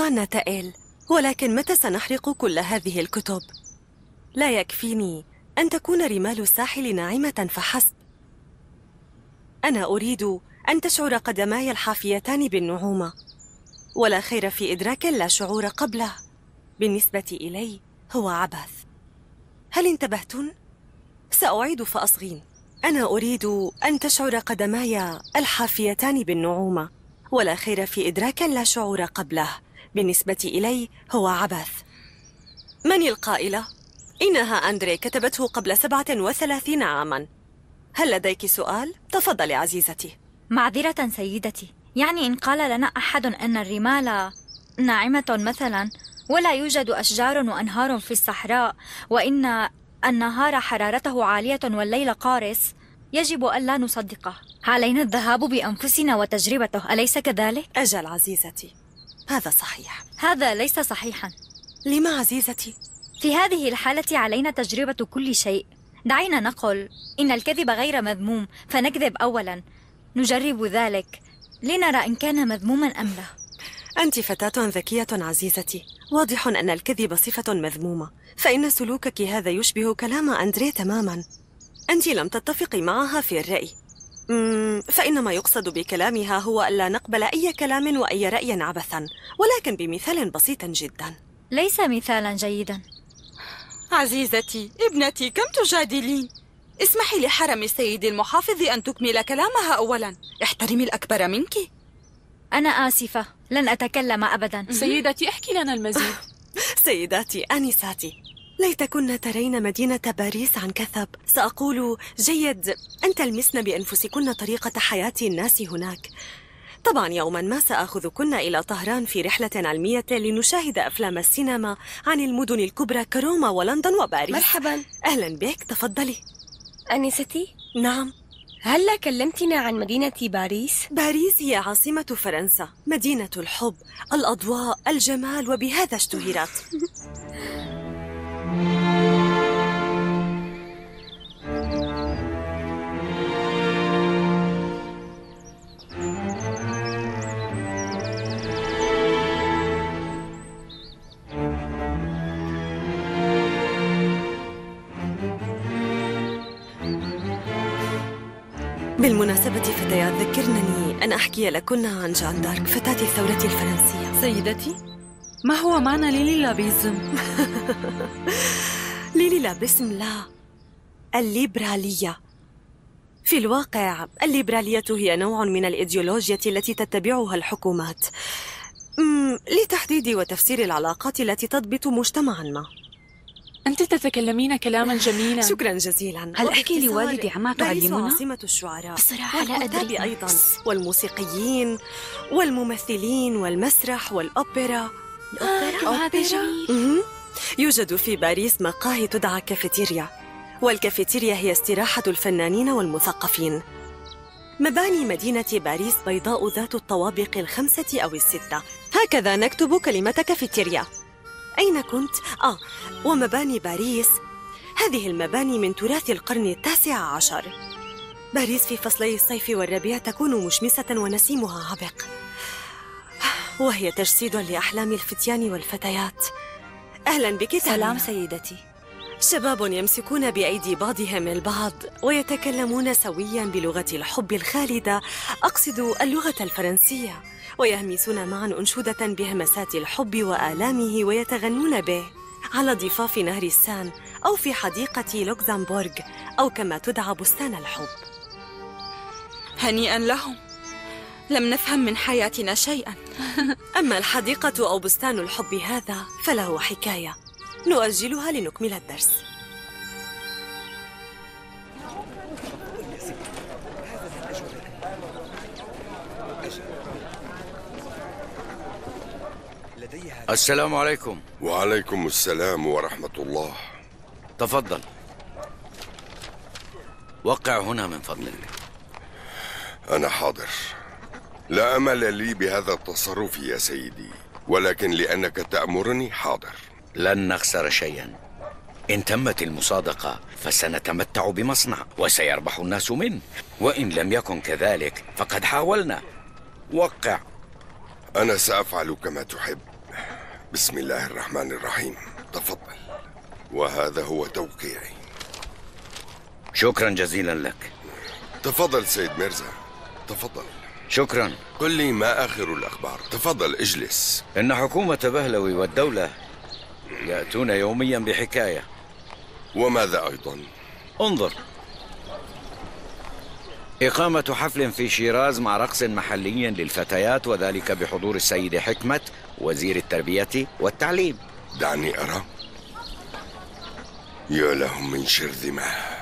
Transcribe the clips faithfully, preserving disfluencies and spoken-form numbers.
طبعا ناتائيل، ولكن متى سنحرق كل هذه الكتب؟ لا يكفيني أن تكون رمال الساحل ناعمة فحسب. أنا أريد أن تشعر قدماي الحافيتان بالنعومة، ولا خير في إدراك لا شعور قبله. بالنسبة إلي هو عبث. هل انتبهتن؟ سأعيد فأصغين. أنا أريد أن تشعر قدماي الحافيتان بالنعومة، ولا خير في إدراك لا شعور قبله. بالنسبة إلي هو عبث. من القائلة؟ إنها أندري، كتبته قبل سبعة وثلاثين عاما. هل لديك سؤال؟ تفضلي عزيزتي. معذرة سيدتي، يعني إن قال لنا أحد أن الرمال ناعمة مثلا، ولا يوجد أشجار وأنهار في الصحراء، وإن النهار حرارته عالية والليل قارس، يجب ألا نصدقه. علينا الذهاب بأنفسنا وتجربته، أليس كذلك؟ أجل عزيزتي، هذا صحيح. هذا ليس صحيحا. لما عزيزتي؟ في هذه الحالة علينا تجربة كل شيء. دعينا نقل إن الكذب غير مذموم، فنكذب أولا، نجرب ذلك لنرى إن كان مذموما أم لا. أنت فتاة ذكية عزيزتي. واضح أن الكذب صفة مذمومة، فإن سلوكك هذا يشبه كلام أندري تماما. أنت لم تتفقي معها في الرأي، فإن ما يقصد بكلامها هو ألا نقبل أي كلام وأي رأي عبثا، ولكن بمثال بسيط جدا. ليس مثالا جيدا. عزيزتي ابنتي، كم تجادلين؟ اسمحي لحرم السيد المحافظ أن تكمل كلامها أولا. احترمي الأكبر منك. أنا آسفة، لن أتكلم أبدا. سيدتي احكي لنا المزيد. سيداتي آنساتي، ليتكن ترين مدينة باريس عن كثب. سأقول جيد أن تلمسن بأنفسكن طريقة حياة الناس هناك. طبعا يوما ما سأخذكن إلى طهران في رحلة علمية لنشاهد أفلام السينما عن المدن الكبرى كروما ولندن وباريس. مرحبا. أهلا بك، تفضلي. أنستي؟ نعم. هلا كلمتنا عن مدينة باريس؟ باريس هي عاصمة فرنسا، مدينة الحب، الأضواء، الجمال، وبهذا اشتهرت. بالمناسبة فتيات، ذكرنني أن أحكي لكن عن جان دارك فتاة الثورة الفرنسية. سيدتي، ما هو معنى ليلي لابيزم؟ ليلي لابسم لا، الليبرالية. في الواقع الليبرالية هي نوع من الإيديولوجيا التي تتبعها الحكومات لتحديد وتفسير العلاقات التي تضبط مجتمعا ما. أنت تتكلمين كلاما جميلا. شكرا جزيلا. هل أحكي لوالدي عما تعلمنا؟ عاصمة الشعراء بصراحة لا أدري. أيضا والموسيقيين والممثلين والمسرح والأوبرا. الأوبرا هذا جميل. يوجد في باريس مقاهي تدعى كافيتيريا، والكافيتيريا هي استراحة الفنانين والمثقفين. مباني مدينة باريس بيضاء ذات الطوابق الخمسة أو الستة، هكذا نكتب كلمة كافيتيريا. أين كنت؟ آه، ومباني باريس، هذه المباني من تراث القرن التاسع عشر. باريس في فصلي الصيف والربيع تكون مشمسة ونسيمها عبق، وهي تجسيد لأحلام الفتيان والفتيات. أهلا بك. سلام سيدتي. شباب يمسكون بأيدي بعضهم البعض ويتكلمون سويا بلغة الحب الخالدة، أقصد اللغة الفرنسية، ويهمسون معا أنشودة بهمسات الحب وآلامه ويتغنون به على ضفاف نهر السان أو في حديقة لوكسمبورغ أو كما تدعى بستان الحب. هنيئا لهم، لم نفهم من حياتنا شيئا. أما الحديقة أو بستان الحب هذا فله حكاية نؤجلها لنكمل الدرس. السلام عليكم. وعليكم السلام ورحمة الله. تفضل، وقع هنا من فضلك. أنا حاضر. لا أمل لي بهذا التصرف يا سيدي، ولكن لأنك تأمرني حاضر. لن نخسر شيئا. إن تمت المصادقة فسنتمتع بمصنع وسيربح الناس منه، وإن لم يكن كذلك فقد حاولنا. وقع. أنا سأفعل كما تحب. بسم الله الرحمن الرحيم. تفضل، وهذا هو توقيعي. شكرا جزيلا لك. تفضل سيد ميرزا، تفضل. شكرا. قل لي ما آخر الأخبار. تفضل اجلس. إن حكومة بهلوي والدولة يأتون يوميا بحكاية. وماذا أيضا؟ انظر، إقامة حفل في شيراز مع رقص محلي للفتيات، وذلك بحضور السيد حكمة وزير التربية والتعليم. دعني أرى. يا لهم من شرذمة،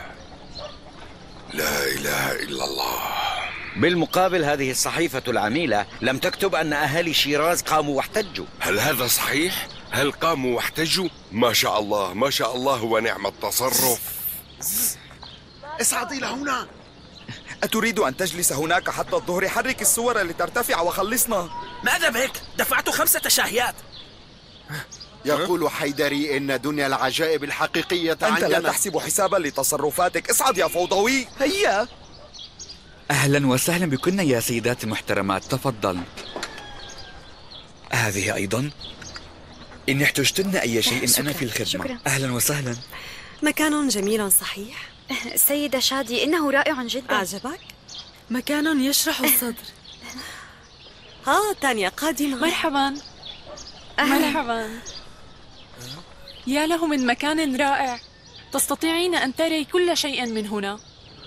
لا إله إلا الله. بالمقابل هذه الصحيفة العميلة لم تكتب أن أهالي شيراز قاموا واحتجوا. هل هذا صحيح؟ هل قاموا واحتجوا؟ ما شاء الله ما شاء الله ونعم التصرف. اصعدي لهنا. أتريد أن تجلس هناك حتى الظهر؟ حرك الصور لترتفع وخلصنا. ماذا بك؟ دفعت خمسة شاهيات. يقول حيدري إن دنيا العجائب الحقيقية أنت عندنا. لا تحسب حسابا لتصرفاتك. اصعد يا فوضوي. هيا. أهلا وسهلا بكن يا سيدات المحترمات، تفضل. هذه أيضا. إن احتجتن أي شيء شكرا. أنا في الخدمة. شكرا. أهلا وسهلا. مكان جميل صحيح. سيدة شادي، إنه رائع جدا. أعجبك؟ مكان يشرح الصدر. ها تانيا قادمة. مرحبا. مرحبا. يا له من مكان رائع. تستطيعين أن تري كل شيء من هنا.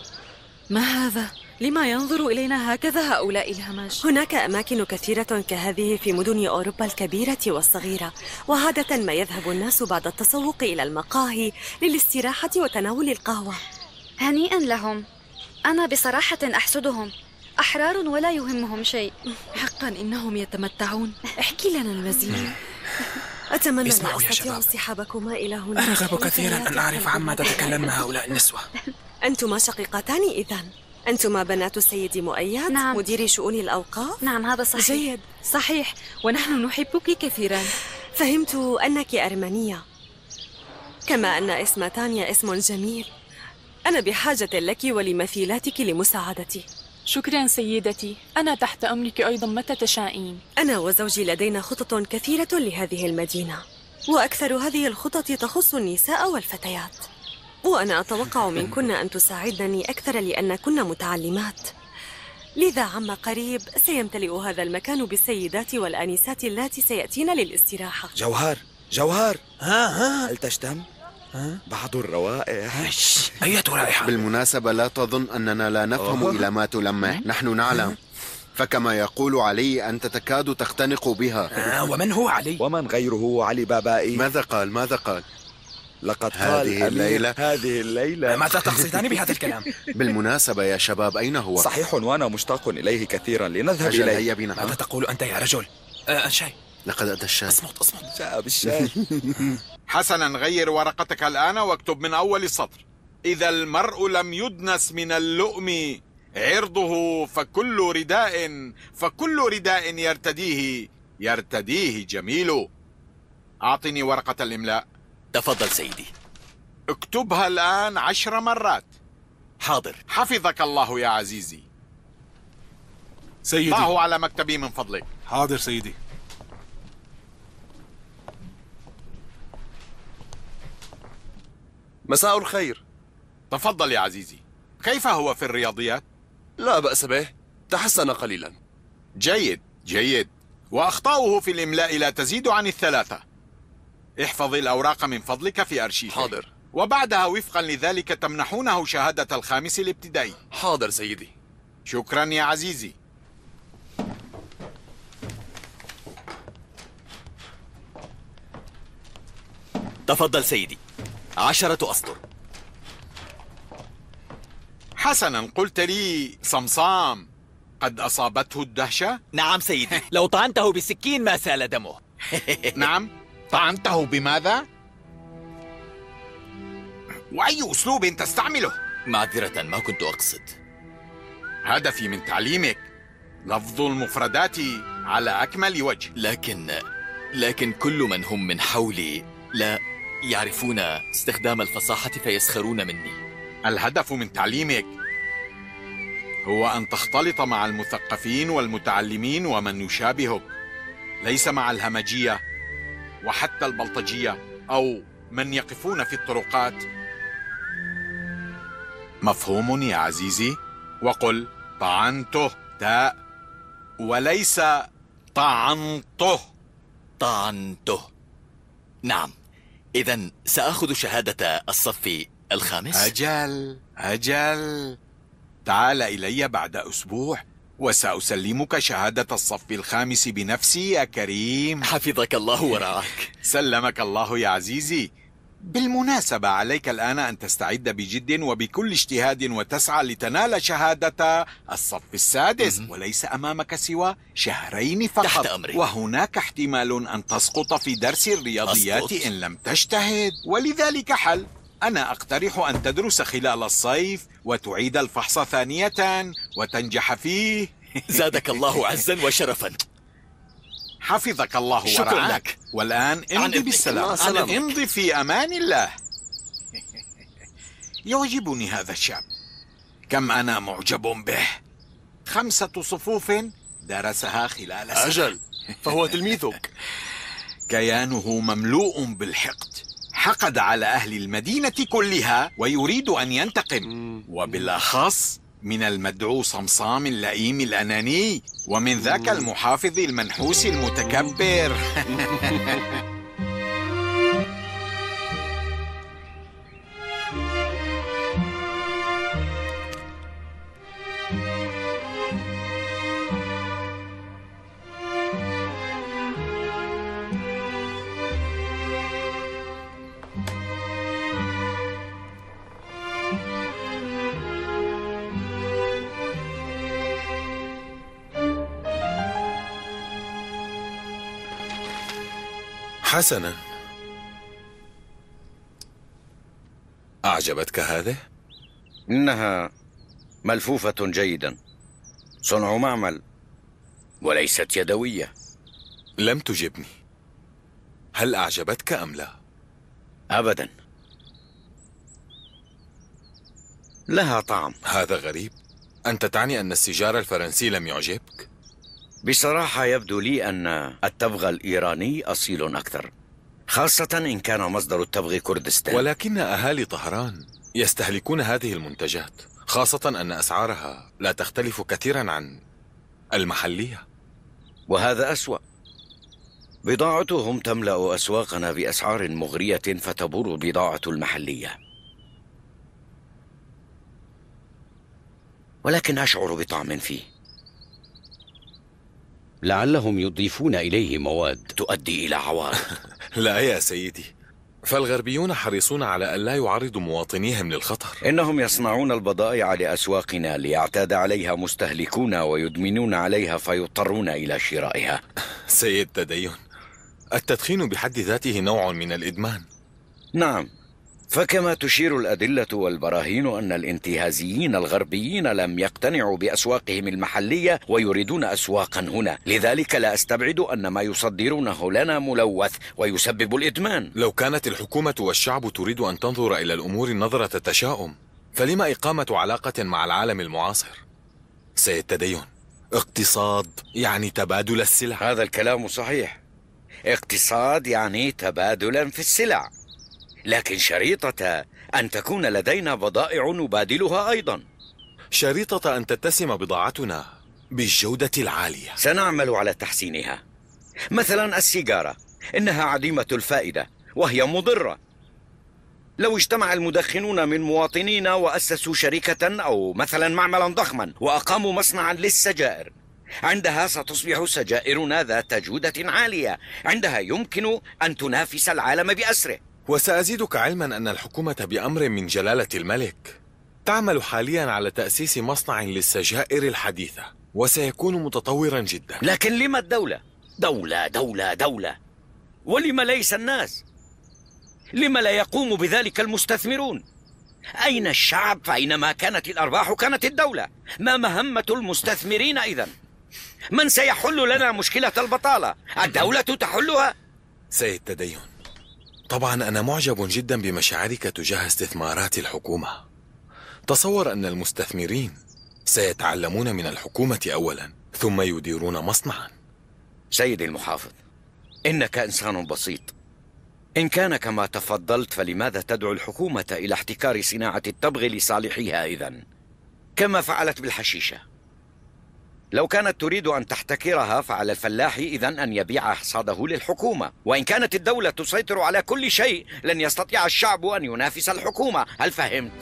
ما هذا؟ لما ينظر إلينا هكذا هؤلاء الهمج؟ هناك أماكن كثيرة كهذه في مدن أوروبا الكبيرة والصغيرة، وعادة ما يذهب الناس بعد التسوق إلى المقاهي للاستراحة وتناول القهوة. هنيئا لهم. أنا بصراحة أحسدهم، أحرار ولا يهمهم شيء. حقا إنهم يتمتعون. احكي لنا المزيد. أتمنى أن اسمعوا يا أستطيع شباب. اصطحابكما إلى هنا. أرغب كثيرا أن أعرف عما تتكلمن هؤلاء النسوة. أنتما شقيقتان إذن. أنتما بنات السيد مؤيد نعم. مدير شؤون الأوقاف. نعم هذا صحيح. جيد، صحيح، ونحن نحبك كثيرا. فهمت أنك أرمنية، كما أن اسم تانيا اسم جميل. أنا بحاجة لك ولمثيلاتك لمساعدتي. شكرا سيدتي، أنا تحت أمرك أيضا متى تشائين. أنا وزوجي لدينا خطط كثيرة لهذه المدينة، وأكثر هذه الخطط تخص النساء والفتيات، وأنا أتوقع منكن أن تساعدنني أكثر لأنكن متعلمات. لذا عما قريب سيمتلئ هذا المكان بالسيدات والآنسات اللاتي سيأتين للاستراحة. جوهر جوهر، ها ها هل تشتم؟ بعض الروائح. أية رائحة. بالمناسبة لا تظن أننا لا نفهم أوه. إلى ما تلمح. نحن نعلم، فكما يقول علي أنت تكاد تختنق بها. آه، ومن هو علي؟ ومن غيره علي بابائي. ماذا قال ماذا قال؟ لقد قال هذه أمير الليلة. هذه الليلة. ماذا تقصدان بهذا الكلام؟ بالمناسبة يا شباب أين هو؟ صحيح، وأنا مشتاق إليه كثيرا، لنذهب أجل إليه. هيا بنا. ماذا تقول أنت يا رجل؟ آه شاي. لقد أتى الشاي. اصمت اصمت. جاء بالشاي. حسنا، غير ورقتك الآن واكتب من أول السطر: إذا المرء لم يدنس من اللؤم عرضه فكل رداء فكل رداء يرتديه يرتديه جميل. أعطني ورقة الإملاء. تفضل سيدي. اكتبها الآن عشر مرات. حاضر. حفظك الله يا عزيزي. سيدي. ضعه على مكتبي من فضلك. حاضر سيدي. مساء الخير. تفضل يا عزيزي. كيف هو في الرياضيات؟ لا بأس به، تحسن قليلا. جيد جيد. وأخطاؤه في الإملاء لا تزيد عن الثلاثة. احفظ الأوراق من فضلك في أرشيفك. حاضر. وبعدها وفقا لذلك تمنحونه شهادة الخامس الابتدائي. حاضر سيدي. شكرا يا عزيزي. تفضل سيدي. عشرة أسطر. حسنا، قلت لي صمصام قد أصابته الدهشة؟ نعم سيدي. لو طعنته بسكين ما سال دمه. نعم، طعنته بماذا؟ وأي أسلوب تستعمله؟ معذرة، ما كنت أقصد. هدفي من تعليمك لفظ المفردات على أكمل وجه. لكن لكن كل من هم من حولي لا يعرفون استخدام الفصاحة فيسخرون مني. الهدف من تعليمك هو أن تختلط مع المثقفين والمتعلمين ومن يشابهك، ليس مع الهمجية وحتى البلطجية أو من يقفون في الطرقات. مفهوم يا عزيزي؟ وقل طعنته تاء وليس طعنته. طعنته. نعم، إذن سأخذ شهادة الصف الخامس. أجل أجل، تعال إلي بعد أسبوع وسأسلمك شهادة الصف الخامس بنفسي يا كريم. حفظك الله ورعاك. سلمك الله يا عزيزي. بالمناسبة عليك الآن أن تستعد بجد وبكل اجتهاد وتسعى لتنال شهادة الصف السادس، وليس أمامك سوى شهرين فقط. تحت أمري. وهناك احتمال أن تسقط في درس الرياضيات أسقط. إن لم تجتهد، ولذلك حل. أنا أقترح أن تدرس خلال الصيف وتعيد الفحص ثانية وتنجح فيه. زادك الله عزا وشرفا. حفظك الله شكرا ورعاك. لك. والآن امضي بالسلام. امضي في أمان الله. يعجبني هذا الشاب، كم أنا معجب به. خمسة صفوف درسها خلال سنة. أجل، فهو تلميذك. كيانه مملوء بالحقد، حقد على أهل المدينة كلها ويريد أن ينتقم، وبالأخص من المدعو صمصام اللئيم الأناني، ومن ذاك المحافظ المنحوس المتكبر. حسنا، أعجبتك هذه؟ إنها ملفوفة جيدا، صنع معمل وليست يدوية. لم تجبني. هل أعجبتك أم لا؟ أبدا، لها طعم. هذا غريب. أنت تعني أن السيجار الفرنسي لم يعجبك؟ بصراحة يبدو لي أن التبغ الإيراني أصيل أكثر، خاصة إن كان مصدر التبغ كردستان. ولكن أهالي طهران يستهلكون هذه المنتجات، خاصة أن أسعارها لا تختلف كثيرا عن المحلية. وهذا أسوأ، بضاعتهم تملأ أسواقنا بأسعار مغرية فتبور البضاعة المحلية. ولكن أشعر بطعم فيه، لعلهم يضيفون إليه مواد تؤدي إلى عوارض. لا يا سيدي، فالغربيون حريصون على أن لا يعرضوا مواطنيهم للخطر. إنهم يصنعون البضائع لأسواقنا ليعتاد عليها مستهلكون ويدمنون عليها فيضطرون إلى شرائها. سيد تدين، التدخين بحد ذاته نوع من الإدمان. نعم، فكما تشير الأدلة والبراهين أن الانتهازيين الغربيين لم يقتنعوا بأسواقهم المحلية ويريدون أسواقا هنا، لذلك لا أستبعد أن ما يصدرونه لنا ملوث ويسبب الإدمان. لو كانت الحكومة والشعب تريد أن تنظر إلى الأمور نظرة تشاؤم، فلما إقامة علاقة مع العالم المعاصر؟ سيد تدين، اقتصاد يعني تبادل السلع. هذا الكلام صحيح، اقتصاد يعني تبادلا في السلع، لكن شريطة أن تكون لدينا بضائع نبادلها أيضا. شريطة أن تتسم بضاعتنا بالجودة العالية. سنعمل على تحسينها. مثلا السيجارة، إنها عديمة الفائدة وهي مضرة. لو اجتمع المدخنون من مواطنينا وأسسوا شركة أو مثلا معملا ضخما وأقاموا مصنعا للسجائر، عندها ستصبح سجائرنا ذات جودة عالية، عندها يمكن أن تنافس العالم بأسره. وسأزيدك علما أن الحكومة بأمر من جلالة الملك تعمل حاليا على تأسيس مصنع للسجائر الحديثة، وسيكون متطورا جدا. لكن لما الدولة؟ دولة دولة دولة، ولما ليس الناس؟ لما لا يقوم بذلك المستثمرون؟ أين الشعب؟ فأينما كانت الأرباح كانت الدولة. ما مهمة المستثمرين إذن؟ من سيحل لنا مشكلة البطالة؟ الدولة تحلها؟ سيد تدين، طبعا أنا معجب جدا بمشاعرك تجاه استثمارات الحكومة. تصور أن المستثمرين سيتعلمون من الحكومة أولا ثم يديرون مصنعا. سيدي المحافظ، إنك إنسان بسيط. إن كان كما تفضلت فلماذا تدعو الحكومة إلى احتكار صناعة التبغ لصالحها إذن؟ كما فعلت بالحشيشة. لو كانت تريد أن تحتكرها فعلى الفلاح إذن أن يبيع حصاده للحكومة. وإن كانت الدولة تسيطر على كل شيء لن يستطيع الشعب أن ينافس الحكومة. هل فهمت؟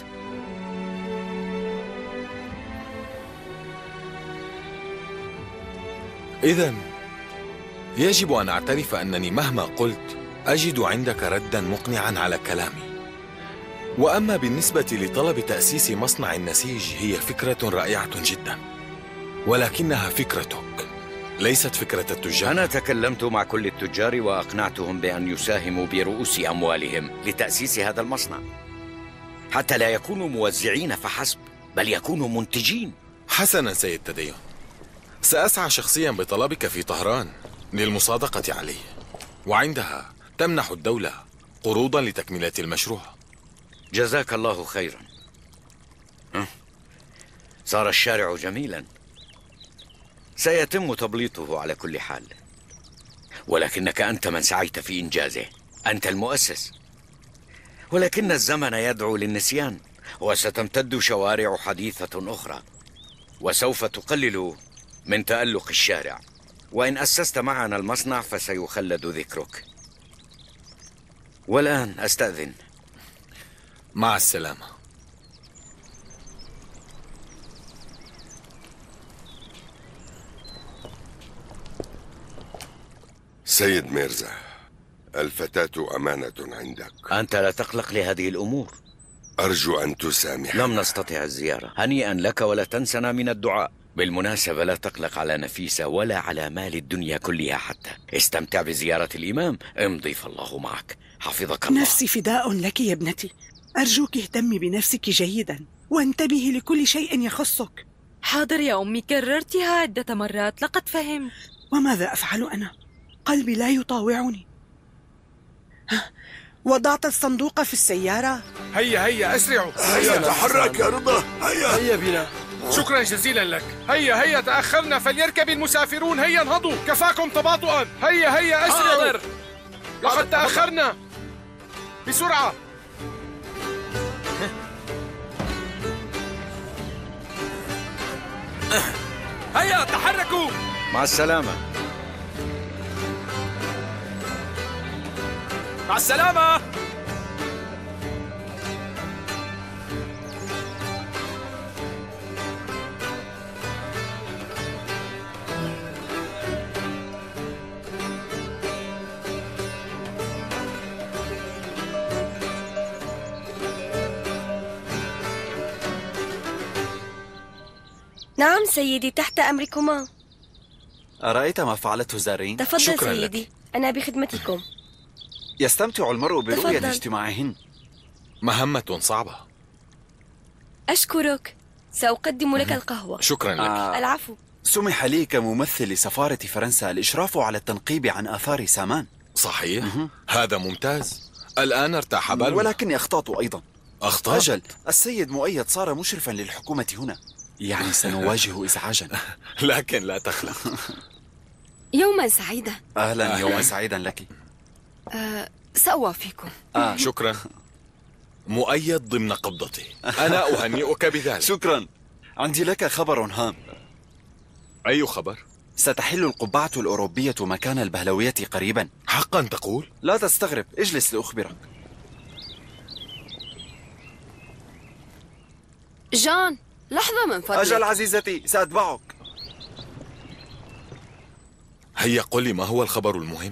إذن يجب أن أعترف أنني مهما قلت أجد عندك ردا مقنعا على كلامي. وأما بالنسبة لطلب تأسيس مصنع النسيج هي فكرة رائعة جدا، ولكنها فكرتك ليست فكرة التجار. أنا تكلمت مع كل التجار وأقنعتهم بأن يساهموا برؤوس أموالهم لتأسيس هذا المصنع، حتى لا يكونوا موزعين فحسب بل يكونوا منتجين. حسنا سيد تدين، سأسعى شخصيا بطلبك في طهران للمصادقة عليه، وعندها تمنح الدولة قروضا لتكملة المشروع. جزاك الله خيرا. صار الشارع جميلا، سيتم تبليطه على كل حال، ولكنك أنت من سعيت في إنجازه، أنت المؤسس. ولكن الزمن يدعو للنسيان، وستمتد شوارع حديثة أخرى، وسوف تقلل من تألق الشارع. وإن أسست معنا المصنع فسيخلد ذكرك. والآن أستأذن. مع السلامة. سيد ميرزا، الفتاة أمانة عندك. أنت لا تقلق لهذه الأمور. أرجو أن تسامح. لم نستطع الزيارة. هنيئا لك، ولا تنسنا من الدعاء. بالمناسبة لا تقلق على نفيسة ولا على مال الدنيا كلها حتى. استمتع بزيارة الإمام، امضي فالله معك. حفظك الله. نفسي فداء لك يا ابنتي. أرجوك اهتمي بنفسك جيدا وانتبهي لكل شيء يخصك. حاضر يا أمي، كررتها عدة مرات، لقد فهمت. وماذا أفعل أنا؟ قلبي لا يطاوعني. وضعت الصندوق في السيارة. هيا هيا أسرعوا. هيا تحرك يا رضا. هيا هيا بنا. شكرا جزيلا لك. هيا هيا تأخرنا، فليركب المسافرون. هيا انهضوا، كفاكم تباطؤا. هيا هيا أسرعوا، لقد تأخرنا. بسرعة. هيا تحركوا. مع السلامة. مع السلامة. نعم سيدي، تحت أمركما. أرأيت ما فعلته زارين؟ تفضل سيدي، لك. أنا بخدمتكم. يستمتع المرء برؤية تفضل. اجتماعهن. مهمة صعبة. أشكرك، سأقدم لك القهوة. شكرا لك. آه. العفو. سمح لي كممثل لسفارة فرنسا الإشراف على التنقيب عن آثار سامان. صحيح؟ مه. هذا ممتاز. الآن ارتاح بالنا. ولكني أخطأت أيضا. أخطأت؟ أجل، السيد مؤيد صار مشرفا للحكومة هنا، يعني سنواجه إزعاجا. لكن لا تخلق. يوما سعيدا. أهلا, أهلا. يوما سعيدا لك. أه سأوافيكم. آه. شكرا. مؤيد ضمن قبضتي، أنا أهنئك بذلك. شكرا. عندي لك خبر هام. أي خبر؟ ستحل القبعة الأوروبية مكان البهلوية قريبا. حقا تقول؟ لا تستغرب، اجلس لأخبرك. جان، لحظة من فضلك. أجل عزيزتي، سأتبعك. هيا قل لي، ما هو الخبر المهم؟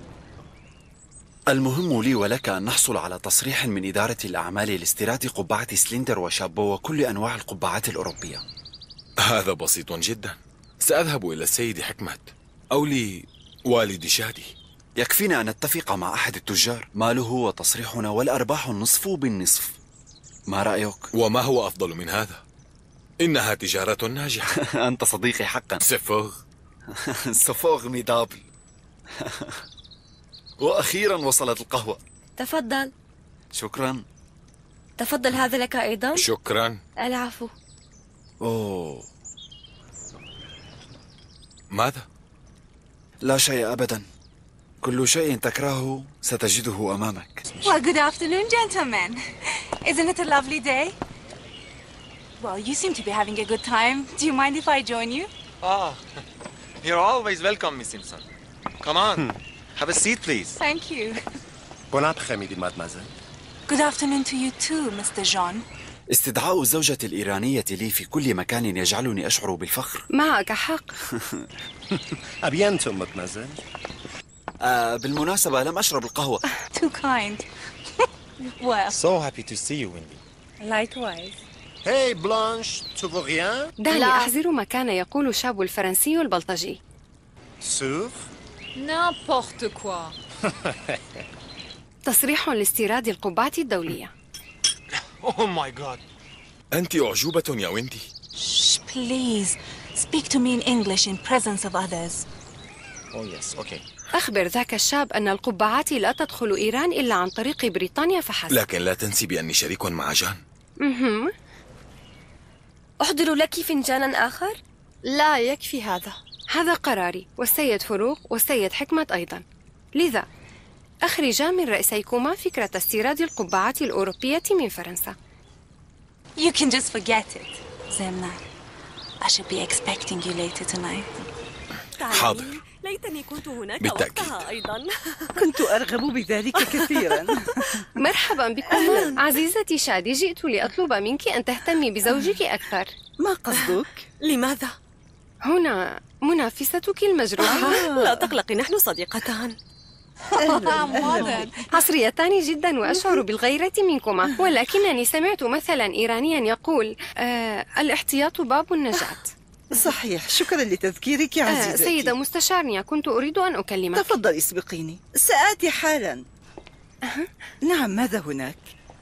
المهم لي ولك أن نحصل على تصريح من إدارة الأعمال لاستيراد قبعة سلندر وشابو وكل أنواع القبعات الأوروبية. هذا بسيط جدا. سأذهب إلى السيد حكمت أو لوالد شادي. يكفينا أن نتفق مع أحد التجار، ماله وتصريحنا والأرباح النصف بالنصف. ما رأيك؟ وما هو أفضل من هذا؟ إنها تجارة ناجحة. أنت صديقي حقا. سفوغ. سفوغ ميدابل. وأخيرا وصلت القهوة. تفضل. شكرا. تفضل، هذا لك أيضا. شكرا. العفو. أوه. ماذا؟ لا شيء أبدا، كل شيء تكرهه ستجده أمامك. Well, good afternoon, gentlemen. Isn't it a lovely day? Well, you seem to be having a good time. Do you mind if I join you? Ah, you're always welcome, Miss Simpson. Come on, have a seat, please. Thank you. Bon après-midi, mademoiselle. Good afternoon to you too, Mister John. استدعاء الزوجة الإيرانية لي في كل مكان يجعلني أشعر بالفخر. معك حق. À bientôt, mademoiselle. آه بالمناسبة لم أشرب القهوة. Too kind. Well. So happy to see you, Wendy. Likewise. Hey, Blanche, tu veux rien? دعني أحذر ما كان يقول الشاب الفرنسي البلطجي. Sûr? N'importe quoi. تصريح لاستيراد القبعة الدولية. Oh my God. أنت أعجوبة يا ويندي. Shh, please. Speak to me in English in presence of others. Oh yes, okay. أخبر ذاك الشاب أن القبعات لا تدخل إيران إلا عن طريق بريطانيا فحسب. لكن لا تنسي بأني شريك مع جان. مهم. أحضر لك فنجانا آخر؟ لا يكفي هذا. هذا قراري والسيد فروغ والسيد حكمة أيضا. لذا أخرجا من رأسيكما فكرة استيراد القبعات الأوروبية من فرنسا. You can just forget it, Zemna. I should be expecting you later tonight. حاضر. ليتني كنت هناك بالتأكيد. وقتها أيضا. كنت أرغب بذلك كثيرا. مرحبا بكم عزيزتي شادي. جئت لأطلب منك أن تهتمي بزوجك أكثر. ما قصدك؟ لماذا؟ هنا منافستك المجروحة. لا تقلقي، نحن صديقتان. عصريتان جدا وأشعر بالغيرة منكما، ولكنني سمعت مثلا إيرانيا يقول آه الاحتياط باب النجاة. صحيح، شكرا لتذكيرك يا عزيزتي. آه سيدة مستشارني، كنت أريد أن أكلمك. تفضلي اسبقيني، سآتي حالا. أه. نعم، ماذا هناك؟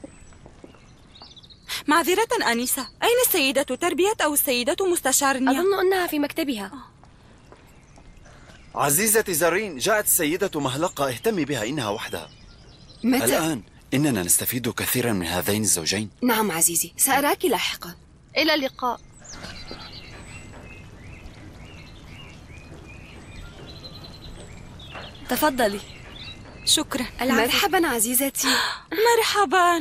معذرة آنسة، أين السيدة تربية أو السيدة مستشارني؟ أظن أنها في مكتبها. عزيزتي زرين، جاءت السيدة مهلقة، اهتمي بها، إنها وحدها. متى؟ الآن إننا نستفيد كثيرا من هذين الزوجين. نعم عزيزي، سأراك لاحقا. إلى اللقاء. تفضلي. شكرا. مرحبا عزيزتي. مرحبا.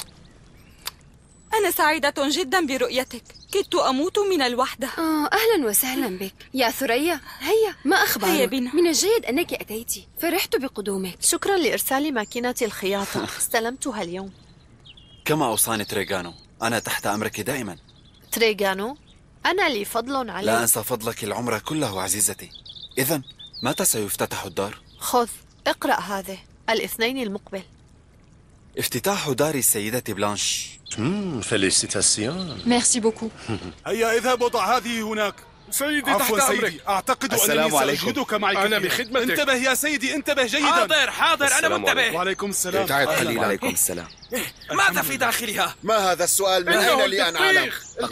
أنا سعيدة جدا برؤيتك، كدت أموت من الوحدة. آه أهلا وسهلا بك يا ثريا. هيا، ما أخبارك؟ هيا بنا. من الجيد أنك أتيت، فرحت بقدومك. شكرا لإرسال ماكينة الخياطة، استلمتها اليوم. كما أوصاني تريغانو، أنا تحت أمرك دائما. تريغانو، أنا لي فضل عليك. لا أنسى فضلك العمر كله عزيزتي. إذن متى سيفتتح الدار؟ خذ، اقرأ هذه، الاثنين المقبل. افتتاح دار السيدة بلانش. فيليسيتاسيون. ميرسي بوكو. هيا اذهب وضع هذه هناك. سيدي تحت أمرك. أعتقد أنني سأجدك معي. أنا بخدمتك. انتبه يا سيدي، انتبه جيدا. حاضر حاضر، أنا منتبه. وعليكم السلام. ابتعد قليلا. وعليكم السلام. ماذا في داخلها؟ ما هذا السؤال؟ من أين لي أن أعلم؟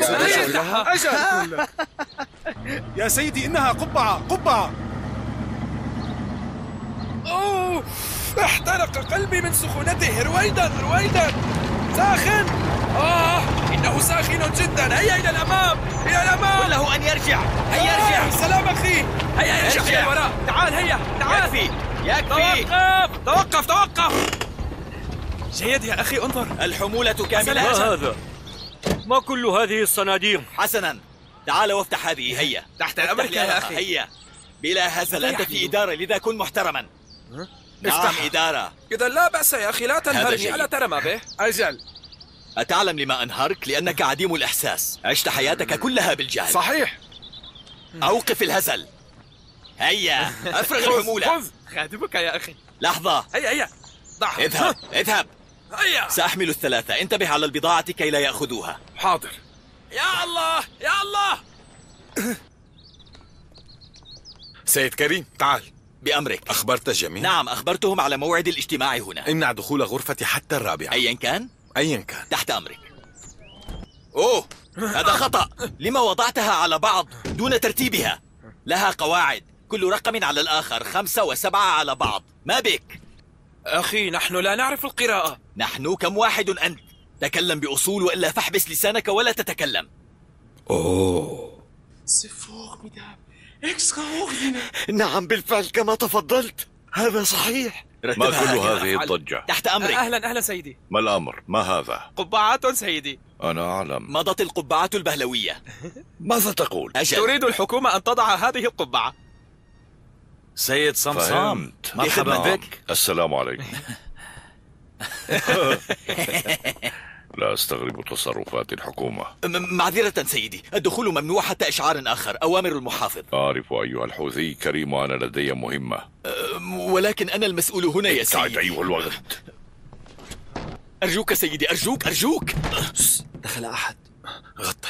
أجل. يا سيدي، إنها قبعة قبعة. أوه، احترق قلبي من سخونته. رويدا رويدا، ساخن. آه، إنه ساخن جدا. هيا إلى الأمام، إلى الأمام. له أن يرجع. هيا يرجع. سلام أخي. هيا يرجع إلى الوراء. تعال هيا، تعال. يكفي يكفي. توقف توقف توقف. جيد يا أخي، انظر. الحمولة كاملة. ما هذا؟ ما كل هذه الصناديق؟ حسنا، تعال وافتح هذه. هيا. تحت أمرك يا أخي. هيا. بلا هزل، أنت في إدارة، لذا كن محترما. نعم، إدارة. إذا لا بأس يا أخي، لا تنهرني. ألا ترى ما به؟ أجل. أتعلم لما أنهرك؟ لأنك عديم الإحساس، عشت حياتك كلها بالجهل. صحيح. أوقف الهزل. هيا، أفرغ الحمولة. خذ، خادمك يا أخي. لحظة. هيا هيا، ضعها. اذهب اذهب. هيا. سأحمل الثلاثة، انتبه على البضاعة كي لا يأخذوها. حاضر. يا الله يا الله. سيد كريم، تعال. بأمرك. أخبرت الجميع؟ نعم، أخبرتهم على موعد الاجتماع هنا. امنع دخول غرفتي حتى الرابعة. أيا كان؟ أيا كان. تحت أمرك. أوه، هذا خطأ. لما وضعتها على بعض دون ترتيبها؟ لها قواعد، كل رقم على الآخر، خمسة وسبعة على بعض. ما بك؟ أخي، نحن لا نعرف القراءة. نحن كم واحد أنت؟ تكلم بأصول وإلا فاحبس لسانك ولا تتكلم. أوه، C'est formidable. Extraordinaire. نعم بالفعل كما تفضلت. هذا صحيح. ما كل هذه الضجة؟ تحت أمرك. أهلا أهلا سيدي. ما الأمر؟ ما هذا؟ قبعات سيدي. أنا أعلم. مضت القبعات البهلوية. ماذا تقول؟ أجل. تريد الحكومة أن تضع هذه القبعة. سيد صمصام، مرحبا بك. السلام عليكم. لا أستغرب تصرفات الحكومة. معذرة سيدي، الدخول ممنوع حتى إشعار آخر. أوامر المحافظ. أعرف أيها الحوثي كريم، وأنا لدي مهمة. ولكن أنا المسؤول هنا يا سيدي. ابتعد أيها الوغد. أرجوك سيدي، أرجوك أرجوك. دخل أحد. غطي.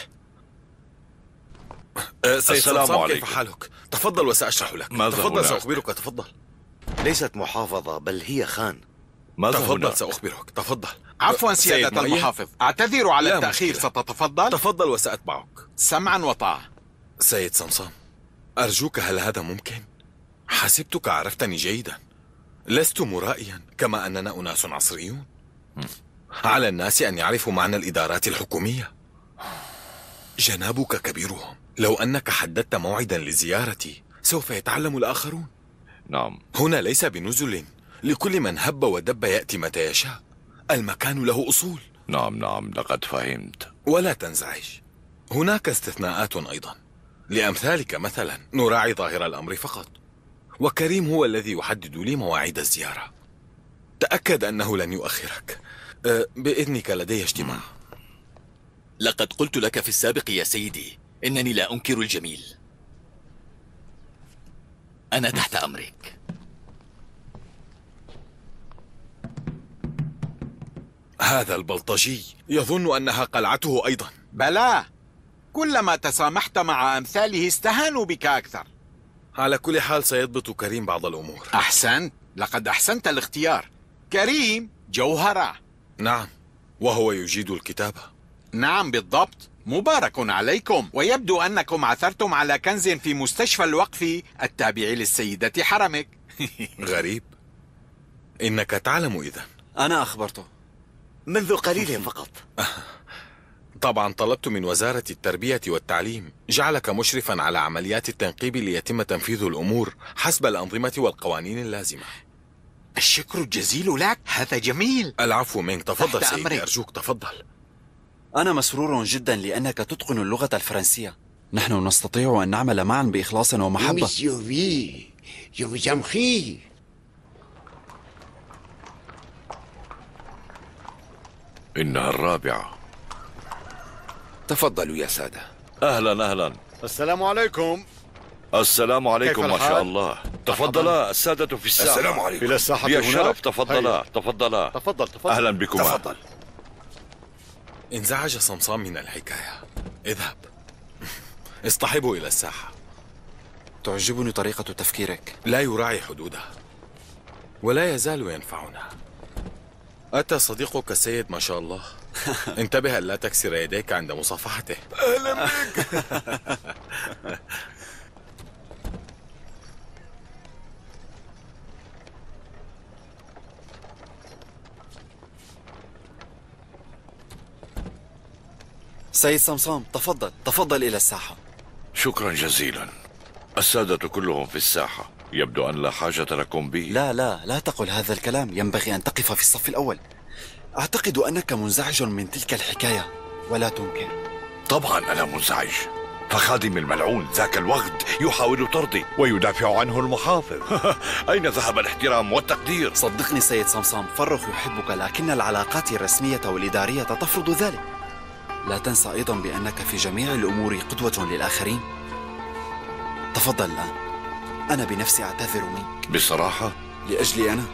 سيد صمصام، كيف حالك؟ تفضل وسأشرح لك. تفضل هناك؟ سأخبرك. تفضل. ليست محافظة بل هي خان. ماذا تفضل هنا؟ سأخبرك. تفضل. عفوا سيادة المحافظ، أعتذر على التأخير. مشكلة. ستتفضل؟ تفضل وسأتبعك. سمعا وطاعة. سيد صمصام، أرجوك، هل هذا ممكن؟ حسبتك عرفتني جيدا. لست مرائيا، كما أننا أناس عصريون. على الناس أن يعرفوا معنى الإدارات الحكومية. جنابك كبيرهم. لو أنك حددت موعدا لزيارتي سوف يتعلم الآخرون. نعم. هنا ليس بنزل، لكل من هب ودب يأتي متى يشاء. المكان له أصول. نعم نعم، لقد فهمت. ولا تنزعج، هناك استثناءات أيضا. لأمثالك مثلا نراعي ظاهر الأمر فقط، وكريم هو الذي يحدد لي مواعيد الزيارة. تأكد أنه لن يؤخرك. أه بإذنك لدي اجتماع. لقد قلت لك في السابق يا سيدي إنني لا أنكر الجميل. أنا تحت أمرك. هذا البلطجي يظن أنها قلعته أيضا. بلى، كلما تسامحت مع أمثاله استهانوا بك أكثر. على كل حال سيضبط كريم بعض الأمور. أحسنت، لقد أحسنت الاختيار. كريم جوهرة. نعم، وهو يجيد الكتابة. نعم بالضبط. مبارك عليكم، ويبدو أنكم عثرتم على كنز في مستشفى الوقف التابع للسيدة حرمك. غريب. إنك تعلم إذن. أنا أخبرته منذ قليل فقط. طبعا طلبت من وزارة التربية والتعليم جعلك مشرفا على عمليات التنقيب ليتم تنفيذ الأمور حسب الأنظمة والقوانين اللازمة. الشكر الجزيل لك، هذا جميل. العفو منك. تفضل سيدي، أرجوك تفضل. أنا مسرور جدا لأنك تتقن اللغة الفرنسية. نحن نستطيع أن نعمل معا بإخلاص ومحبة. إنها الرابعة. تفضلوا يا سادة. أهلا أهلا. السلام عليكم. السلام عليكم. ما شاء الله. تفضلا السادة في الساحة. السلام عليكم. إلى الساحة هناك. الشرف. تفضلا تفضلا. تفضل تفضل. أهلا بكما. تفضل. انزعج صمصام من الحكاية. اذهب. اصطحبه إلى الساحة. تعجبني طريقة تفكيرك. لا يراعي حدودها ولا يزال ينفعنا. أتى صديقك السيد ما شاء الله. انتبه ألا تكسر يديك عند مصافحته. أهلا بك. سيد صمصام، تفضل تفضل إلى الساحة. شكرا جزيلا. السادة كلهم في الساحة، يبدو أن لا حاجة لكم بي. لا لا لا تقل هذا الكلام، ينبغي أن تقف في الصف الأول. أعتقد أنك منزعج من تلك الحكاية ولا تنكر. طبعا أنا منزعج، فخادم الملعون ذاك الوغد يحاول طردي ويدافع عنه المحافظ. أين ذهب الاحترام والتقدير؟ صدقني سيد صمصام، فرخ يحبك، لكن العلاقات الرسمية والإدارية تفرض ذلك. لا تنسى أيضا بأنك في جميع الأمور قدوة للآخرين. تفضل الآن. أنا بنفسي أعتذر منك. بصراحة؟ لأجلي أنا.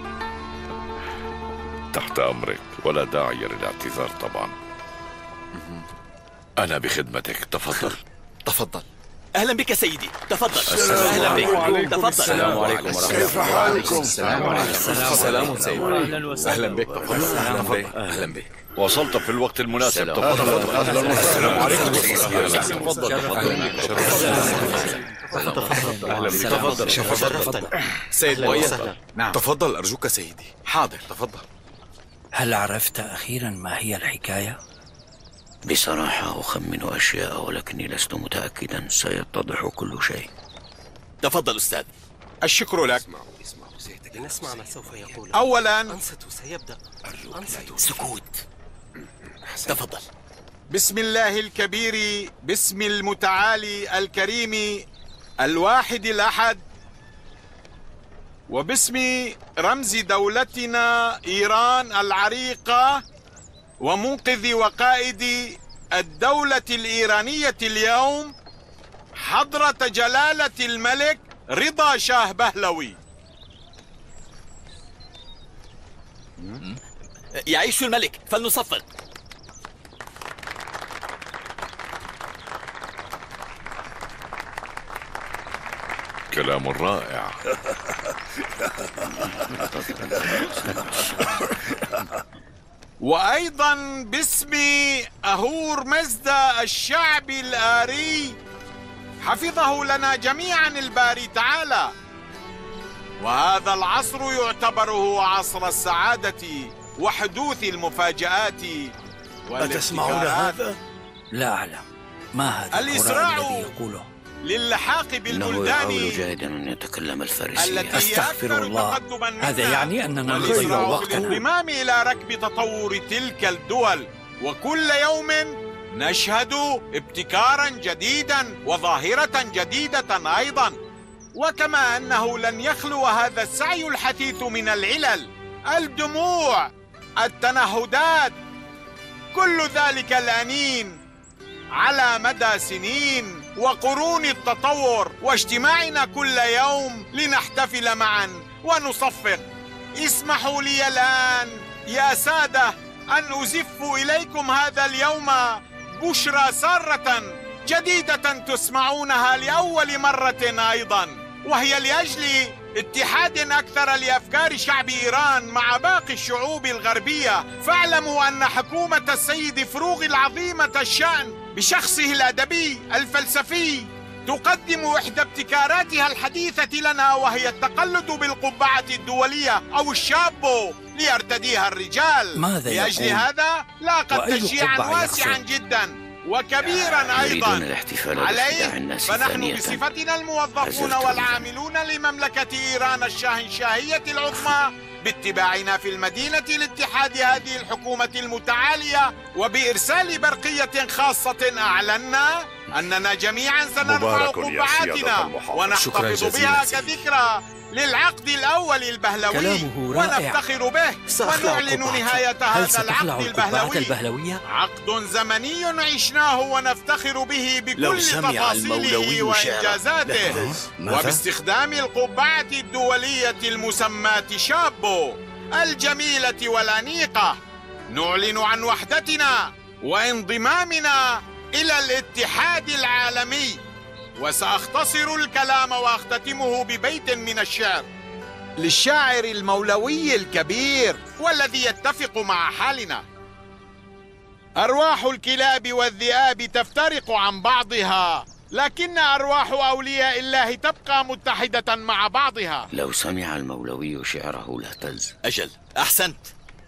تحت أمرك، ولا داعي للاعتذار طبعا. أنا بخدمتك. تفضل. تفضل. أهلا بك سيدي. تفضل. أهلا بك. تفضل. السلام عليكم ورحمة الله. كيف حالكم؟ السلام عليكم. السلام سيدي. أهلا بك. تفضل. أهلا بك. أهلا بك. وصلت في الوقت المناسب. تفضل. السلام عليكم. تفضل. تفضل. تفضل. سيد مؤيد. نعم. تفضل أرجوك سيدي. حاضر. تفضل. هل عرفت أخيرا ما هي الحكاية؟ بصراحة أخمن أشياء ولكني لست متأكدا. سيتضح كل شيء. تفضل أستاذ. الشكر لك. لنسمع ما سوف يقول. أولا أنصتوا، سيبدأ. أنصتوا. سكوت. تفضل. بسم الله الكبير، باسم المتعالي الكريم الواحد الأحد، وباسم رمز دولتنا إيران العريقة ومنقذ وقائد الدولة الإيرانية اليوم، حضرة جلالة الملك رضا شاه بهلوي. يعيش الملك، فلنصفق. كلام رائع. وأيضا باسم أهور مزدى الشعب الآري، حفظه لنا جميعا الباري تعالى. وهذا العصر يعتبر هو عصر السعادة وحدوث المفاجآت أتسمعون هذا؟ لا أعلم ما هذا الإسراع الذي يقوله. للحاق إنه يحاول بالبلدان جاهدا أن يتكلم الفارسية. التي أستغفر الله، هذا يعني أننا نضيع والإسراع وقتنا. بالانضمام إلى ركب تطور تلك الدول، وكل يوم نشهد ابتكارا جديدا وظاهرة جديدة أيضا. وكما أنه لن يخلو هذا السعي الحثيث من العلل، الدموع، التنهدات، كل ذلك الأنين على مدى سنين وقرون التطور، واجتماعنا كل يوم لنحتفل معا ونصفق. اسمحوا لي الآن يا سادة أن أزف إليكم هذا اليوم بشرى سارة جديدة تسمعونها لأول مرة أيضا، وهي لأجل اتحاد أكثر لأفكار شعب إيران مع باقي الشعوب الغربية. فاعلموا أن حكومة السيد فروغ العظيمة الشأن بشخصه الأدبي الفلسفي تقدم إحدى ابتكاراتها الحديثة لنا، وهي التقلد بالقبعة الدولية أو الشابو ليرتديها الرجال. ماذا لأجل يقول؟ هذا لاقت تشجيعا واسعا يقصد؟ جدا وكبيرا أيضا عليه. فنحن بصفتنا الموظفون والعاملون لمملكة إيران الشاهنشاهية العظمى، باتباعنا في المدينة لاتحاد هذه الحكومة المتعالية وبإرسال برقية خاصة، أعلنا أننا جميعا سنرفع قبعاتنا ونحتفظ بها كذكرى للعقد الأول البهلوي ونفتخر به ونعلن نهاية هذا العقد البهلوي. عقد زمني عشناه ونفتخر به بكل تفاصيله وإنجازاته، وباستخدام القبعة الدولية المسماة شابو الجميلة والأنيقة نعلن عن وحدتنا وانضمامنا إلى الاتحاد العالمي. وسأختصر الكلام وأختتمه ببيت من الشعر للشاعر المولوي الكبير والذي يتفق مع حالنا: أرواح الكلاب والذئاب تفترق عن بعضها، لكن أرواح أولياء الله تبقى متحدة مع بعضها. لو سمع المولوي شعره لاهتز. أجل، أحسنت.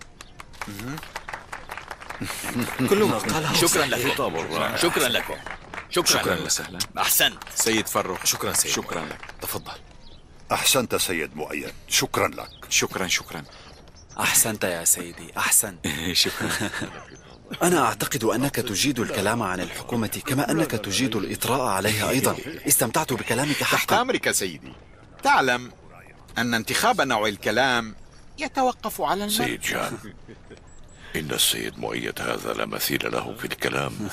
كل ما قاله شكرا لكم. شكرا لكم. شكرا, شكرا وسهلا. أحسنت سيد فرخ. شكرا سيد. شكرا لك. تفضل. أحسنت سيد مؤيد، شكرا لك. شكرا شكرا. أحسنت يا سيدي، أحسنت. شكرا. أنا أعتقد أنك تجيد الكلام عن الحكومة كما أنك تجيد الإطراء عليها أيضا. استمتعت بكلامك حقا. تحت أمرك سيدي. تعلم أن انتخاب نوع الكلام يتوقف على المرء. سيد جان، إن السيد مؤيد هذا لا مثيل له في الكلام.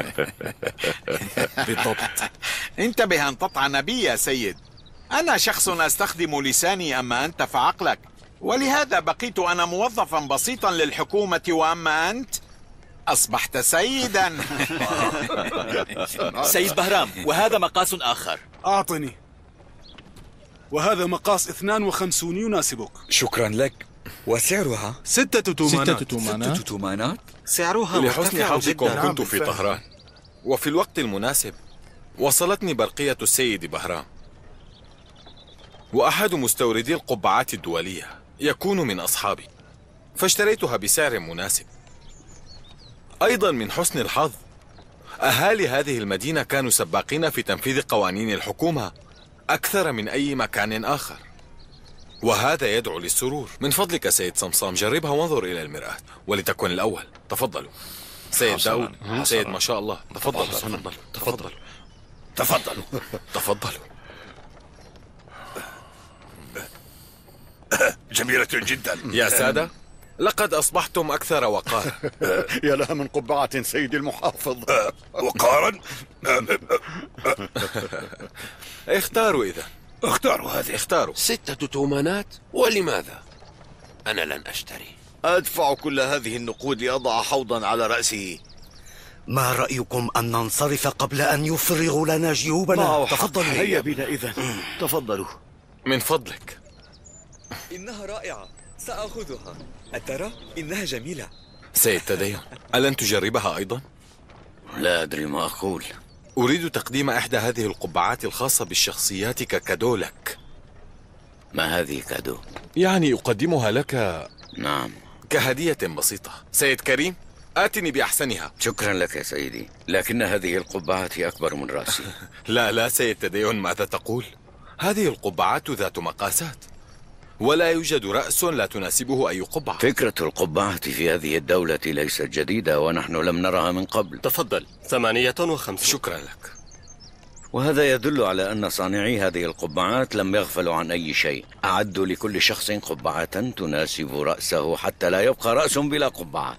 بالضبط. انتبه أن تطعن بي يا سيد. أنا شخص أستخدم لساني، أما أنت فعقلك، ولهذا بقيت أنا موظفا بسيطا للحكومة، وأما أنت أصبحت سيدا. سيد بهرام، وهذا مقاس آخر. أعطني. وهذا مقاس اثنان وخمسون يناسبك. شكرا لك. وسعرها ستة تومانات. ستة تومانات. ستة تومانات. سعرها لحسن حظكم جدا. كنت في طهران، وفي الوقت المناسب وصلتني برقية السيد بهرام، وأحد مستوردي القبعات الدولية يكون من أصحابي، فاشتريتها بسعر مناسب. أيضا من حسن الحظ أهالي هذه المدينة كانوا سباقين في تنفيذ قوانين الحكومة أكثر من أي مكان آخر، وهذا يدعو للسرور. من فضلك سيد صمصام جربها وانظر إلى المرآة ولتكن الأول. تفضلوا سيد داود. سيد ما شاء الله. تفضلوا تفضلوا تفضلوا تفضلوا تفضلوا. جميلة جدا يا سادة، لقد أصبحتم أكثر وقارا. يا لها من قبعة سيدي المحافظ. وقارا. اختاروا إذا. اختاروا هذه. اختاروا. ستة تومانات؟ ولماذا؟ أنا لن أشتري. أدفع كل هذه النقود لأضع حوضا على رأسه. ما رأيكم أن ننصرف قبل أن يفرغوا لنا جيوبنا؟ تفضلوا. هيا بنا إذن. تفضلوا. من فضلك. إنها رائعة، سأخذها. أترى؟ إنها جميلة. سيد تدين، ألن تجربها أيضا؟ لا أدري ما أقول. أريد تقديم إحدى هذه القبعات الخاصة بالشخصيات ككادو لك. ما هذه كادو؟ يعني أقدمها لك. نعم. كهدية بسيطة. سيد كريم، آتني بأحسنها. شكرا لك يا سيدي، لكن هذه القبعات أكبر من رأسي. لا لا سيد تدين، ماذا تقول؟ هذه القبعات ذات مقاسات، ولا يوجد رأس لا تناسبه أي قبعة. فكرة القبعة في هذه الدولة ليست جديدة، ونحن لم نرها من قبل. تفضل. ثمانية وخمسين. شكرا لك. وهذا يدل على أن صانعي هذه القبعات لم يغفلوا عن أي شيء. أعدوا لكل شخص قبعة تناسب رأسه حتى لا يبقى رأس بلا قبعة.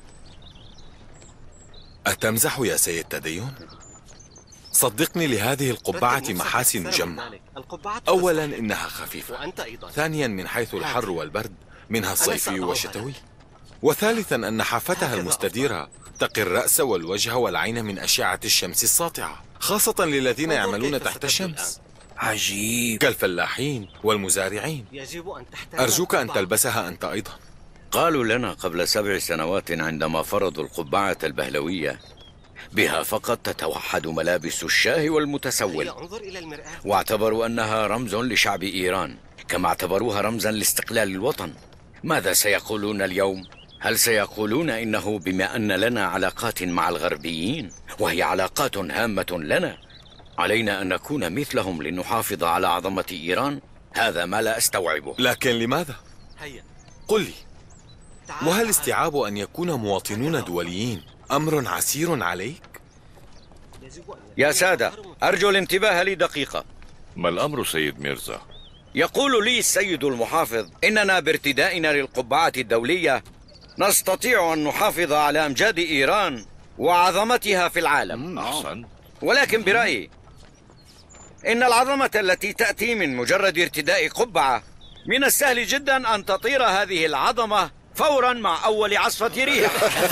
أتمزح يا سيد تدين؟ صدقني، لهذه القبعة محاسن جمة. أولا إنها خفيفة، ثانيا من حيث الحر والبرد منها الصيفي والشتوي، وثالثا أن حافتها المستديرة تقي الرأس والوجه والعين من أشعة الشمس الساطعة، خاصة للذين يعملون تحت الشمس. عجيب. كالفلاحين والمزارعين. أرجوك أن تلبسها أنت أيضا. قالوا لنا قبل سبع سنوات عندما فرضوا القبعة البهلوية بها فقط تتوحد ملابس الشاه والمتسول، واعتبروا أنها رمز لشعب إيران كما اعتبروها رمزا لاستقلال الوطن. ماذا سيقولون اليوم؟ هل سيقولون إنه بما أن لنا علاقات مع الغربيين وهي علاقات هامة لنا علينا أن نكون مثلهم لنحافظ على عظمة إيران؟ هذا ما لا أستوعبه. لكن لماذا؟ قل لي، وهل استيعاب أن يكون مواطنون دوليين أمر عسير عليك؟ يا سادة، أرجو الانتباه لي دقيقة. ما الأمر سيد ميرزا؟ يقول لي السيد المحافظ إننا بارتدائنا للقبعة الدولية نستطيع أن نحافظ على أمجاد إيران وعظمتها في العالم. أحسن. ولكن برأيي إن العظمة التي تأتي من مجرد ارتداء قبعة من السهل جدا أن تطير هذه العظمة فورا مع أول عصفة ريح.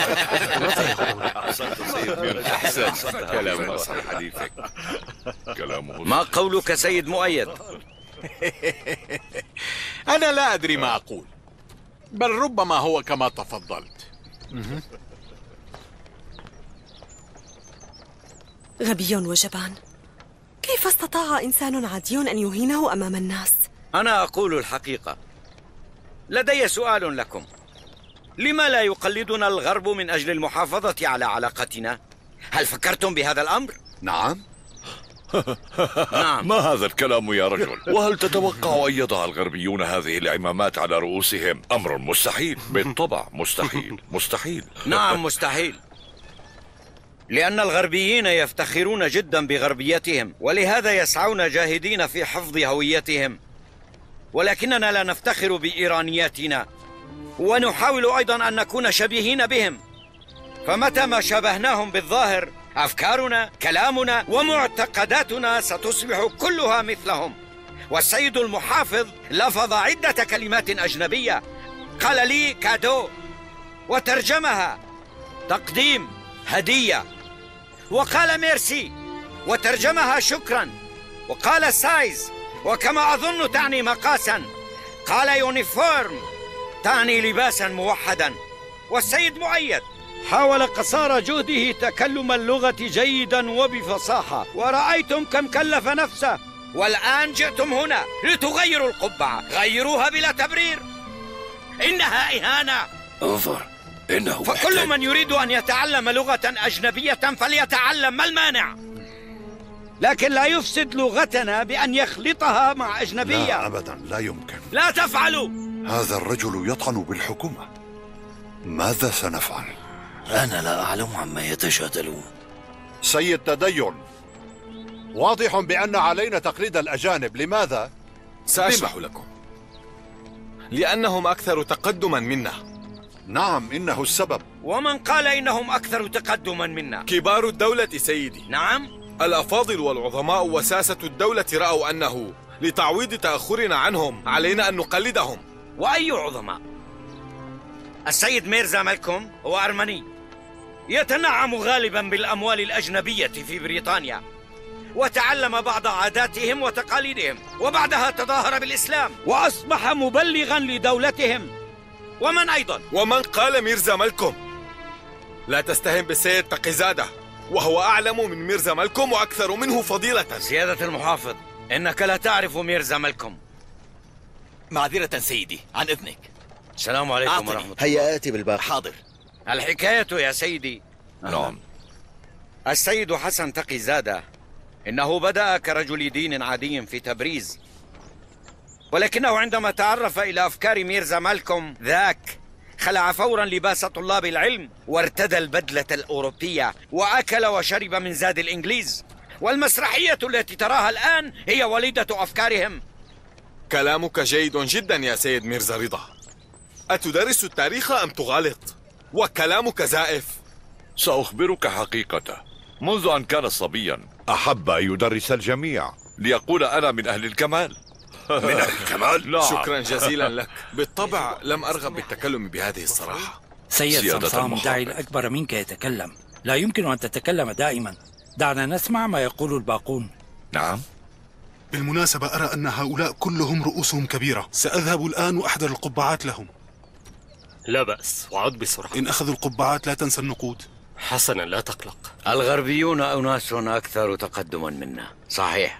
أحسنت. كلام حديثك. كلامه. ما قولك سيد مؤيد؟ أنا لا أدري ما أقول، بل ربما هو كما تفضلت. غبي وجبان، كيف استطاع إنسان عادي أن يهينه أمام الناس؟ أنا أقول الحقيقة. لدي سؤال لكم، لما لا يقلدنا الغرب من أجل المحافظة على علاقتنا؟ هل فكرتم بهذا الأمر؟ نعم. نعم. ما هذا الكلام يا رجل؟ وهل تتوقع أن يضع الغربيون هذه العمامات على رؤوسهم؟ أمر مستحيل. بالطبع مستحيل. مستحيل. نعم مستحيل، لأن الغربيين يفتخرون جدا بغربيتهم، ولهذا يسعون جاهدين في حفظ هويتهم، ولكننا لا نفتخر بإيرانياتنا، ونحاول أيضا أن نكون شبيهين بهم. فمتى ما شابهناهم بالظاهر أفكارنا، كلامنا ومعتقداتنا ستصبح كلها مثلهم. والسيد المحافظ لفظ عدة كلمات أجنبية، قال لي كادو، وترجمها تقديم، هدية، وقال ميرسي، وترجمها شكرا، وقال سايز، وكما أظن تعني مقاسا، قال يونيفورم تعني لباسا موحدا. والسيد مؤيد حاول قصارى جهده تكلم اللغة جيدا وبفصاحة، ورأيتم كم كلف نفسه، والآن جئتم هنا لتغيروا القبعة. غيروها بلا تبرير، إنها إهانة. انظر، إنه فكل من يريد أن يتعلم لغة أجنبية فليتعلم، ما المانع؟ لكن لا يفسد لغتنا بأن يخلطها مع أجنبية. لا أبدا، لا يمكن. لا تفعلوا. هذا الرجل يطعن بالحكومة. ماذا سنفعل؟ أنا لا أعلم عما يتجادلون. سيد تدين، واضح بأن علينا تقليد الأجانب. لماذا؟ سأشرح لكم. لأنهم أكثر تقدما منا. نعم، إنه السبب. ومن قال إنهم أكثر تقدما منا؟ كبار الدولة سيدي. نعم. الأفاضل والعظماء وساسة الدولة رأوا أنه لتعويض تأخرنا عنهم علينا أن نقلدهم. وأي عظماء؟ السيد ميرزا مالكوم هو أرمني، يتنعم غالبا بالأموال الأجنبية في بريطانيا، وتعلم بعض عاداتهم وتقاليدهم، وبعدها تظاهر بالإسلام وأصبح مبلغا لدولتهم. ومن أيضا؟ ومن قال ميرزا مالكوم؟ لا تستهن بالسيد تقيزادة، وهو أعلم من ميرزا مالكوم وأكثر منه فضيلة. سيادة المحافظ، إنك لا تعرف ميرزا مالكوم. معذرة سيدي، عن إذنك. السلام عليكم ورحمة الله. هيا آتي بالباقي. حاضر. الحكاية يا سيدي، نعم، السيد حسن تقيزادة إنه بدأ كرجل دين عادي في تبريز، ولكنه عندما تعرف إلى أفكار ميرزا مالكوم ذاك خلع فورا لباس طلاب العلم وارتدى البدلة الأوروبية وأكل وشرب من زاد الإنجليز، والمسرحية التي تراها الآن هي وليدة أفكارهم. كلامك جيد جدا يا سيد ميرزا رضا. أتدرس التاريخ أم تغالط؟ وكلامك زائف. سأخبرك حقيقته. منذ أن كان صبيا أحب أن يدرس الجميع ليقول أنا من أهل الكمال. من أهل الكمال؟ لا. شكرا جزيلا لك. بالطبع لم أرغب بالتكلم بهذه الصراحة. سيد صمصام، دعي الأكبر منك يتكلم. لا يمكن أن تتكلم دائما. دعنا نسمع ما يقول الباقون. نعم. بالمناسبة أرى أن هؤلاء كلهم رؤوسهم كبيرة. سأذهب الآن وأحضر القبعات لهم. لا بأس، وعد بسرعة. إن أخذوا القبعات لا تنسى النقود. حسنا، لا تقلق. الغربيون أناس أكثر تقدما منا، صحيح.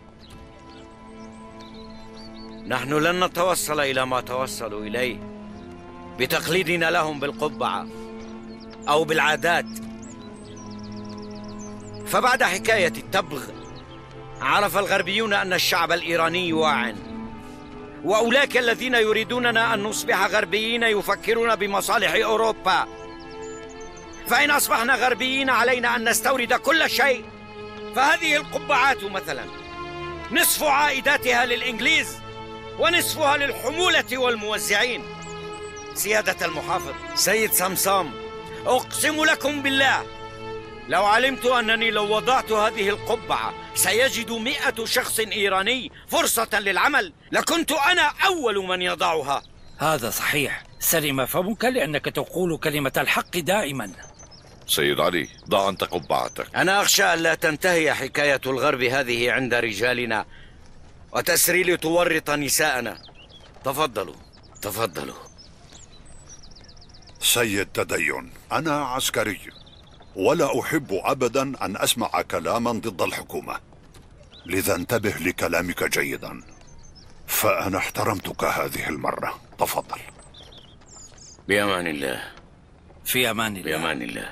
نحن لن نتوصل إلى ما توصلوا إليه بتقليدنا لهم بالقبعة أو بالعادات. فبعد حكاية التبغ عرف الغربيون أن الشعب الإيراني واع، وأولئك الذين يريدوننا أن نصبح غربيين يفكرون بمصالح أوروبا. فإن أصبحنا غربيين علينا أن نستورد كل شيء. فهذه القبعات مثلا نصف عائداتها للإنجليز ونصفها للحمولة والموزعين. سيادة المحافظ، سيد صمصام، أقسم لكم بالله لو علمت أنني لو وضعت هذه القبعة سيجد مئة شخص إيراني فرصة للعمل لكنت أنا أول من يضعها. هذا صحيح. سلم فمك لأنك تقول كلمة الحق دائما. سيد علي، ضع أنت قبعتك. أنا أخشى أن لا تنتهي حكاية الغرب هذه عند رجالنا وتسريل تورط نساءنا. تفضلوا تفضلوا. سيد تدين، أنا عسكري ولا أحب أبدا أن أسمع كلاما ضد الحكومة، لذا انتبه لكلامك جيدا، فأنا احترمتك هذه المرة. تفضل. بأمان الله. في أمان الله. بأمان الله.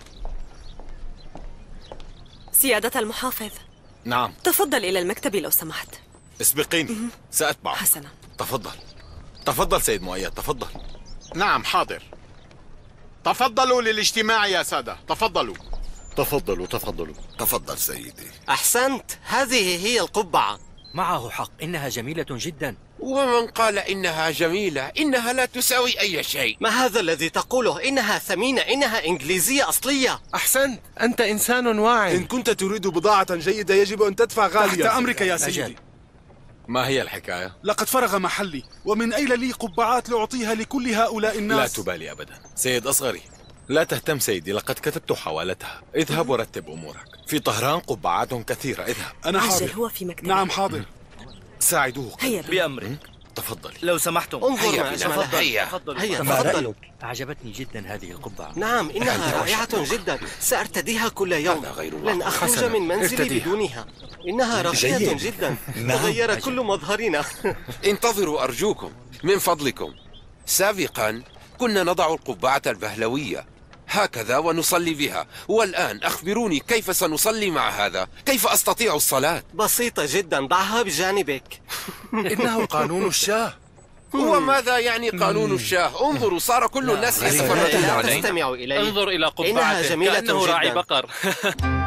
سيادة المحافظ. نعم. تفضل إلى المكتب لو سمحت. اسبقيني. سأتبع. حسنا. تفضل. تفضل سيد مؤيد، تفضل. نعم، حاضر. تفضلوا للاجتماع يا سادة، تفضلوا. تفضلوا تفضلوا. تفضل سيدي. أحسنت، هذه هي القبعة. معه حق، إنها جميلة جدا. ومن قال إنها جميلة؟ إنها لا تساوي أي شيء. ما هذا الذي تقوله؟ إنها ثمينة، إنها إنجليزية أصلية. أحسنت، أنت إنسان واعي. إن كنت تريد بضاعة جيدة يجب أن تدفع غاليا. تحت أمرك يا سيدي. أجل. ما هي الحكاية؟ لقد فرغ محلي، ومن أين لي قبعات لأعطيها لكل هؤلاء الناس؟ لا تبالي أبدا. سيد أصغري، لا تهتم سيدي، لقد كتبت حوالتها. اذهب ورتب أمورك. في طهران قبعات كثيرة، اذهب. أنا حاضر. هو في مكتب. نعم حاضر. ساعدوه. هيا بأمرك. تفضلي. لو سمحتم. انظر ما أجمل. هيا هيا تفضلوا. أعجبتني جدا هذه القبعة. نعم، إنها رائعة جدا. سأرتديها كل يوم. لن أخرج من منزلي بدونها. إنها راقية جدا. تغير كل مظهرنا. انتظروا أرجوكم من فضلكم. سابقا كنا نضع القبعة البهلوية، هكذا ونصلي بها. والآن أخبروني كيف سنصلي مع هذا؟ كيف أستطيع الصلاة؟ بسيطة جدا، ضعها بجانبك. إنه قانون الشاه. وماذا يعني قانون الشاه؟ انظروا، صار كل الناس يتفرجون لا علينا. تستمعوا إليه. انظر إلى إنها قبعته جميلة كأنه راعي جدا. بقر.